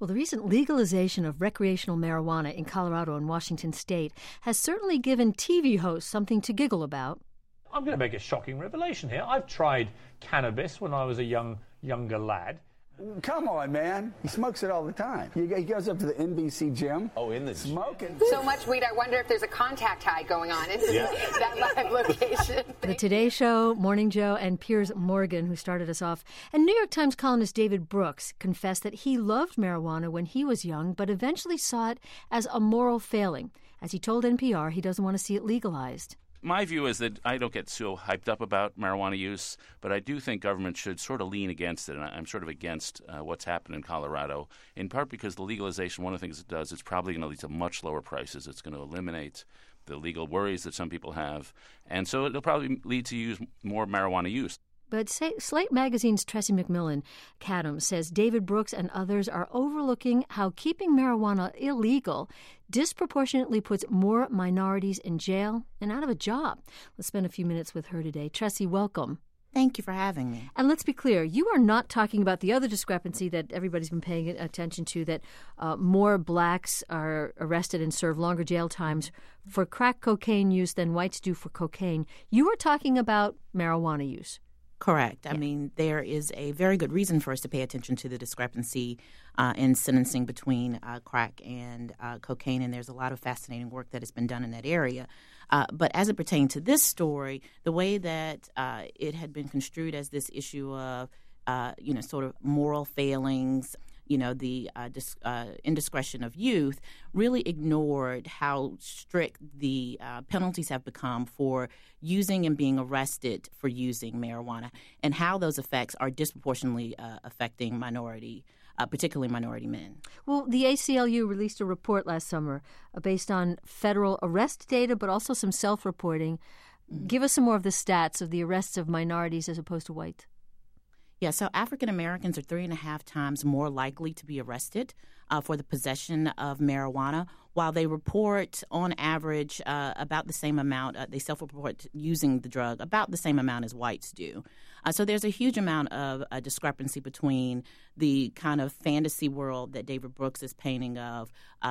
Well, the recent legalization of recreational marijuana in Colorado and Washington state has certainly given TV hosts something to giggle about. I'm going to make a shocking revelation here. I've tried cannabis when I was a younger lad. Come on, man. He smokes it all the time. He goes up to the NBC gym. Oh, in the smoking. So much weed, I wonder if there's a contact high going on in that live location. The Today Show, Morning Joe, and Piers Morgan, who started us off. And New York Times columnist David Brooks confessed that he loved marijuana when he was young, but eventually saw it as a moral failing. As he told NPR, he doesn't want to see it legalized. My view is that I don't get so hyped up about marijuana use, but I do think government should sort of lean against it, and I'm sort of against what's happened in Colorado, in part because the legalization, one of the things it does, it's probably going to lead to much lower prices. It's going to eliminate the legal worries that some people have, and so it'll probably lead to more marijuana use. But Slate Magazine's Tressie McMillan Cadam says David Brooks and others are overlooking how keeping marijuana illegal disproportionately puts more minorities in jail and out of a job. Let's spend a few minutes with her today. Tressie, welcome. Thank you for having me. And let's be clear, you are not talking about the other discrepancy that everybody's been paying attention to, that more blacks are arrested and serve longer jail times for crack cocaine use than whites do for cocaine. You are talking about marijuana use. Correct. I mean, there is a very good reason for us to pay attention to the discrepancy in sentencing between crack and cocaine, and there's a lot of fascinating work that has been done in that area. But as it pertains to this story, the way that it had been construed as this issue of, sort of moral failings, the indiscretion of youth, really ignored how strict the penalties have become for using and being arrested for using marijuana, and how those effects are disproportionately affecting particularly minority men. Well, the ACLU released a report last summer based on federal arrest data, but also some self-reporting. Give us some more of the stats of the arrests of minorities as opposed to whites. Yeah, so African Americans are 3.5 times more likely to be arrested for the possession of marijuana, while they report on average about the same amount. They self-report using the drug about the same amount as whites do. So there's a huge amount of discrepancy between the kind of fantasy world that David Brooks is painting of,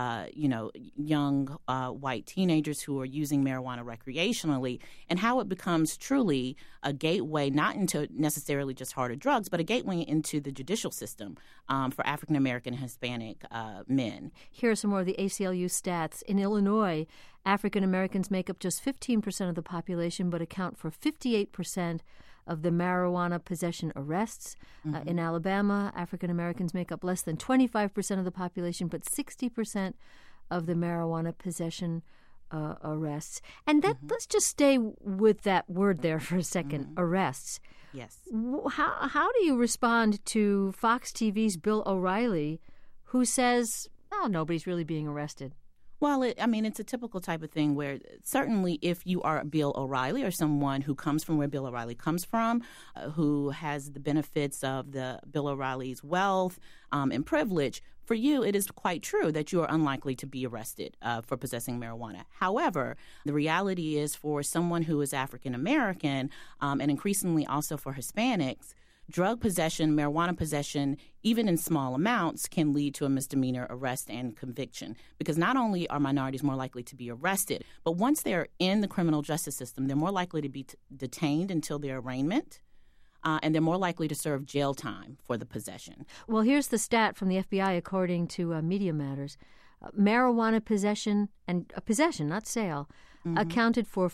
young white teenagers who are using marijuana recreationally, and how it becomes truly a gateway, not into necessarily just harder drugs, but a gateway into the judicial system for African American and Hispanic men. Here are some more of the ACLU stats. In Illinois, African Americans make up just 15% of the population, but account for 58% of the marijuana possession arrests. In Alabama, African Americans make up less than 25% of the population, but 60% of the marijuana possession arrests. And that let's just stay with that word there for a second, arrests. Yes. How do you respond to Fox TV's Bill O'Reilly, who says, nobody's really being arrested? Well, it's a typical type of thing where certainly if you are Bill O'Reilly or someone who comes from where Bill O'Reilly comes from, who has the benefits of the Bill O'Reilly's wealth and privilege, for you it is quite true that you are unlikely to be arrested for possessing marijuana. However, the reality is for someone who is African American and increasingly also for Hispanics, drug possession, marijuana possession, even in small amounts, can lead to a misdemeanor arrest and conviction. Because not only are minorities more likely to be arrested, but once they're in the criminal justice system, they're more likely to be detained until their arraignment, and they're more likely to serve jail time for the possession. Well, here's the stat from the FBI, according to Media Matters. Marijuana possession, and possession, not sale, accounted for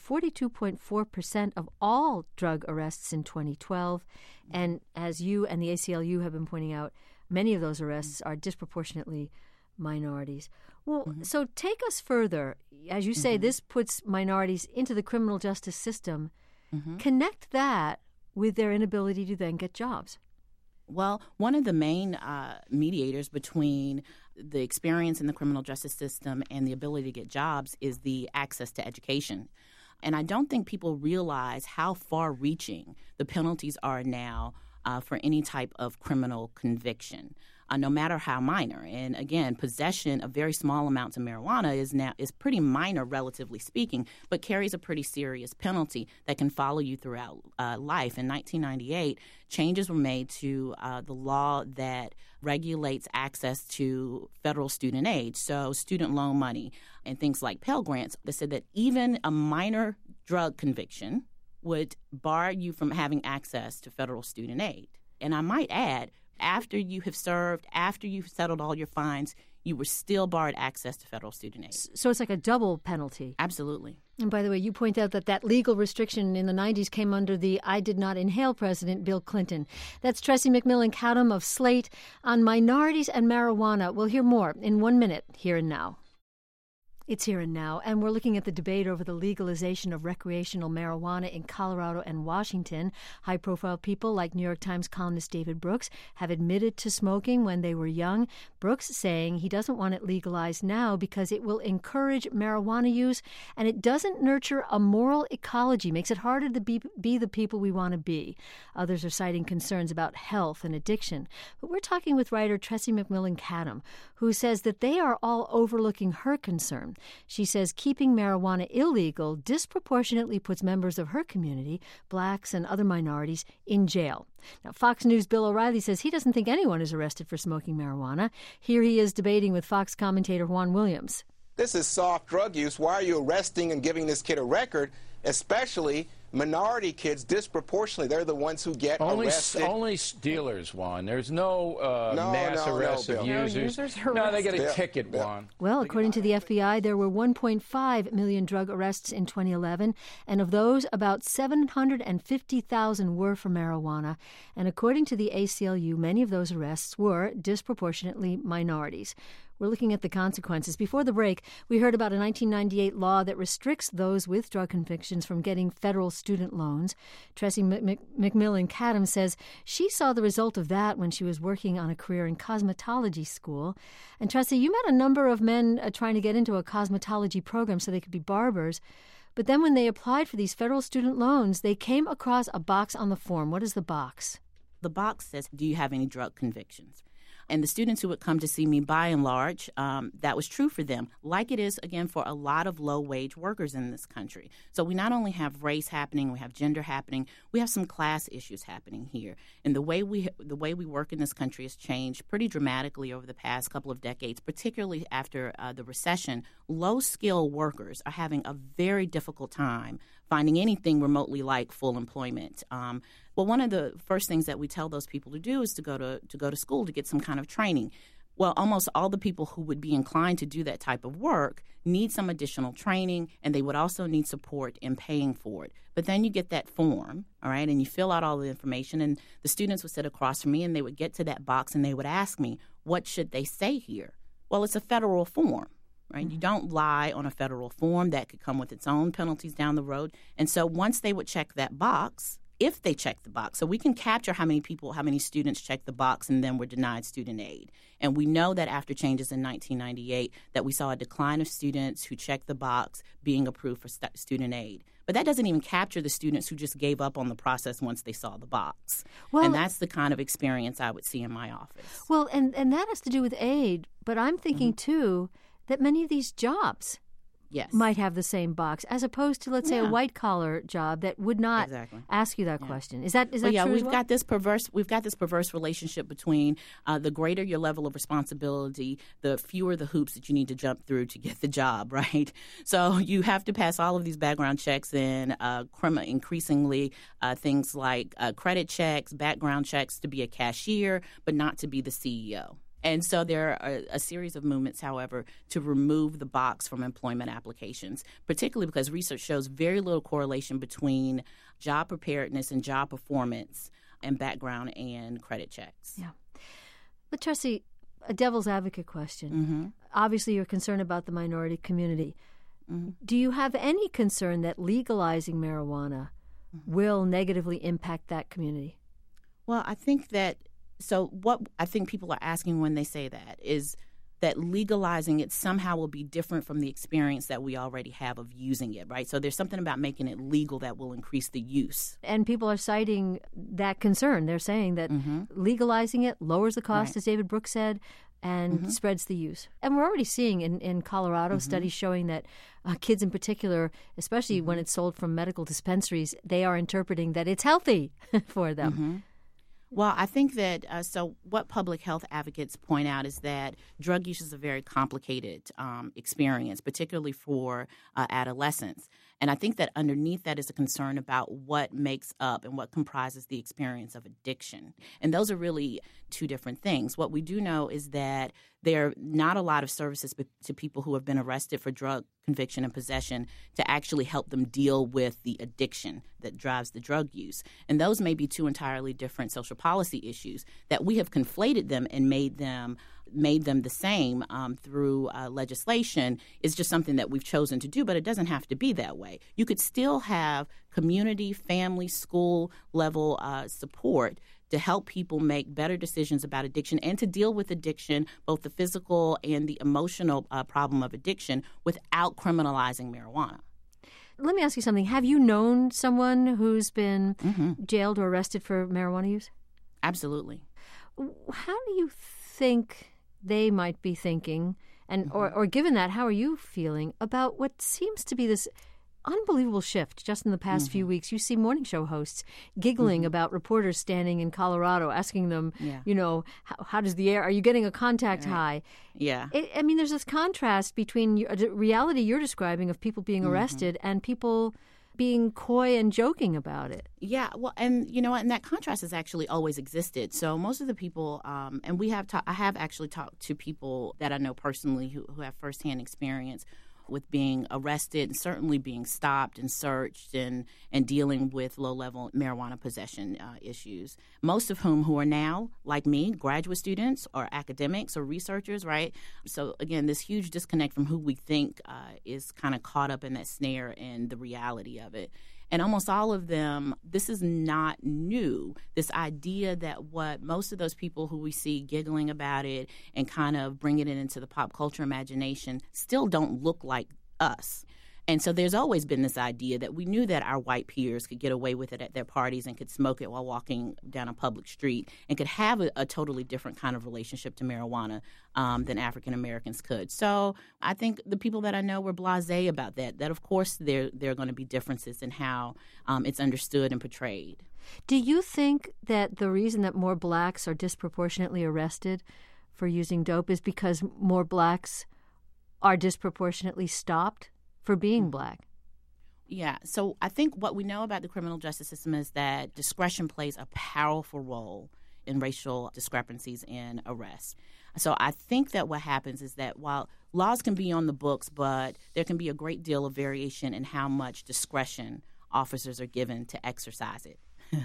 42.4% of all drug arrests in 2012. And as you and the ACLU have been pointing out, many of those arrests are disproportionately minorities. Well, so take us further. As you say, this puts minorities into the criminal justice system. Connect that with their inability to then get jobs. Well, one of the main mediators between the experience in the criminal justice system and the ability to get jobs is the access to education. And I don't think people realize how far-reaching the penalties are now for any type of criminal conviction. no matter how minor. And again, possession of very small amounts of marijuana is pretty minor, relatively speaking, but carries a pretty serious penalty that can follow you throughout life. In 1998, changes were made to the law that regulates access to federal student aid, so student loan money and things like Pell Grants. They said that even a minor drug conviction would bar you from having access to federal student aid. And I might add, after you have served, after you've settled all your fines, you were still barred access to federal student aid. So it's like a double penalty. Absolutely. And by the way, you point out that legal restriction in the 90s came under the I did not inhale president, Bill Clinton. That's Tressie McMillan Caddam of Slate on minorities and marijuana. We'll hear more in 1 minute, Here and Now. It's Here and Now, and we're looking at the debate over the legalization of recreational marijuana in Colorado and Washington. High-profile people like New York Times columnist David Brooks have admitted to smoking when they were young. Brooks saying he doesn't want it legalized now because it will encourage marijuana use and it doesn't nurture a moral ecology, makes it harder to be the people we want to be. Others are citing concerns about health and addiction. But we're talking with writer Tressie McMillan Caddam, who says that they are all overlooking her concern. She says keeping marijuana illegal disproportionately puts members of her community, blacks and other minorities, in jail. Now, Fox News' Bill O'Reilly says he doesn't think anyone is arrested for smoking marijuana. Here he is debating with Fox commentator Juan Williams. This is soft drug use. Why are you arresting and giving this kid a record, especially minority kids disproportionately? They're the ones who get arrested. Only dealers, Juan. There's no mass arrests of users. No, they get a ticket, Juan. Well, according to the FBI, there were 1.5 million drug arrests in 2011, and of those, about 750,000 were for marijuana. And according to the ACLU, many of those arrests were disproportionately minorities. We're looking at the consequences. Before the break, we heard about a 1998 law that restricts those with drug convictions from getting federal student loans. Tressie McMillan Caddam says she saw the result of that when she was working on a career in cosmetology school. And Tressie, you met a number of men trying to get into a cosmetology program so they could be barbers. But then when they applied for these federal student loans, they came across a box on the form. What is the box? The box says, do you have any drug convictions? And the students who would come to see me, by and large, that was true for them, like it is, again, for a lot of low-wage workers in this country. So we not only have race happening, we have gender happening, we have some class issues happening here. And the way we work in this country has changed pretty dramatically over the past couple of decades, particularly after the recession. Low-skilled workers are having a very difficult time finding anything remotely like full employment. Well, one of the first things that we tell those people to do is to go to school to get some kind of training. Well, almost all the people who would be inclined to do that type of work need some additional training, and they would also need support in paying for it. But then you get that form, all right, and you fill out all the information, and the students would sit across from me, and they would get to that box, and they would ask me, what should they say here? Well, it's a federal form. Right? You don't lie on a federal form. That could come with its own penalties down the road. And so once they would check that box, if they check the box, so we can capture how many students check the box and then were denied student aid. And we know that after changes in 1998 that we saw a decline of students who checked the box being approved for student aid. But that doesn't even capture the students who just gave up on the process once they saw the box. Well, and that's the kind of experience I would see in my office. Well, and that has to do with aid. But I'm thinking, too, that many of these jobs might have the same box, as opposed to, let's say, a white-collar job that would not ask you that question. Is that true? Yeah, we've got this perverse relationship between the greater your level of responsibility, the fewer the hoops that you need to jump through to get the job, right? So you have to pass all of these background checks and increasingly things like credit checks, background checks to be a cashier, but not to be the CEO. And so there are a series of movements, however, to remove the box from employment applications, particularly because research shows very little correlation between job preparedness and job performance and background and credit checks. Yeah. But, Tressie, a devil's advocate question. Obviously, you're concerned about the minority community. Do you have any concern that legalizing marijuana will negatively impact that community? Well, I think that So what I think people are asking when they say that is, that legalizing it somehow will be different from the experience that we already have of using it, right? So there's something about making it legal that will increase the use. And people are citing that concern. They're saying that legalizing it lowers the cost, as David Brooks said, and spreads the use. And we're already seeing in Colorado studies showing that kids in particular, especially when it's sold from medical dispensaries, they are interpreting that it's healthy for them. Well, I think that so what public health advocates point out is that drug use is a very complicated experience, particularly for adolescents. And I think that underneath that is a concern about what makes up and what comprises the experience of addiction. And those are really two different things. What we do know is that there are not a lot of services to people who have been arrested for drug conviction and possession to actually help them deal with the addiction that drives the drug use. And those may be two entirely different social policy issues that we have conflated them and made them the same through legislation is just something that we've chosen to do, but it doesn't have to be that way. You could still have community, family, school level support to help people make better decisions about addiction and to deal with addiction, both the physical and the emotional problem of addiction, without criminalizing marijuana. Let me ask you something. Have you known someone who's been jailed or arrested for marijuana use? Absolutely. How do you think they might be thinking, and or given that, how are you feeling about what seems to be this unbelievable shift just in the past few weeks? You see morning show hosts giggling about reporters standing in Colorado asking them, you know, how does the air, are you getting a contact high? Yeah. I mean, there's this contrast between the reality you're describing of people being arrested and people being coy and joking about it. Yeah, well, and you know what, and that contrast has actually always existed. So most of the people, and I have actually talked to people that I know personally who have firsthand experience with being arrested and certainly being stopped and searched and dealing with low-level marijuana possession issues, most of whom who are now, like me, graduate students or academics or researchers, right? So, again, this huge disconnect from who we think is kind of caught up in that snare and the reality of it. And almost all of them, this is not new, this idea that what most of those people who we see giggling about it and kind of bringing it into the pop culture imagination still don't look like us. And so there's always been this idea that we knew that our white peers could get away with it at their parties and could smoke it while walking down a public street and could have a totally different kind of relationship to marijuana than African Americans could. So I think the people that I know were blasé about that of course there are going to be differences in how it's understood and portrayed. Do you think that the reason that more blacks are disproportionately arrested for using dope is because more blacks are disproportionately stopped for being black? Yeah, so I think what we know about the criminal justice system is that discretion plays a powerful role in racial discrepancies in arrests. So I think that what happens is that while laws can be on the books, but there can be a great deal of variation in how much discretion officers are given to exercise it.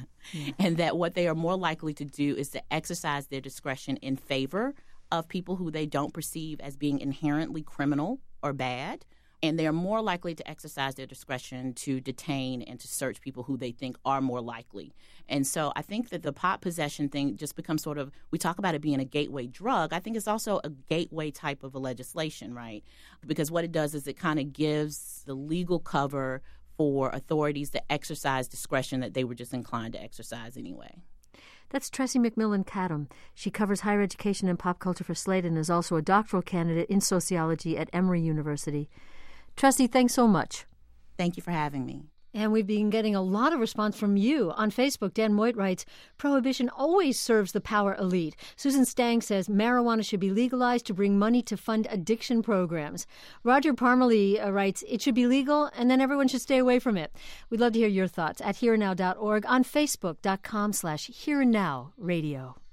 And that what they are more likely to do is to exercise their discretion in favor of people who they don't perceive as being inherently criminal or bad. And they are more likely to exercise their discretion to detain and to search people who they think are more likely. And so I think that the pot possession thing just becomes sort of, we talk about it being a gateway drug. I think it's also a gateway type of a legislation, right? Because what it does is it kind of gives the legal cover for authorities to exercise discretion that they were just inclined to exercise anyway. That's Tressie McMillan Cadham. She covers higher education and pop culture for Slate and is also a doctoral candidate in sociology at Emory University. Tressie, thanks so much. Thank you for having me. And we've been getting a lot of response from you. On Facebook, Dan Moit writes, prohibition always serves the power elite. Susan Stang says marijuana should be legalized to bring money to fund addiction programs. Roger Parmalee writes, it should be legal and then everyone should stay away from it. We'd love to hear your thoughts at herenow.org, on Facebook.com/herenow radio.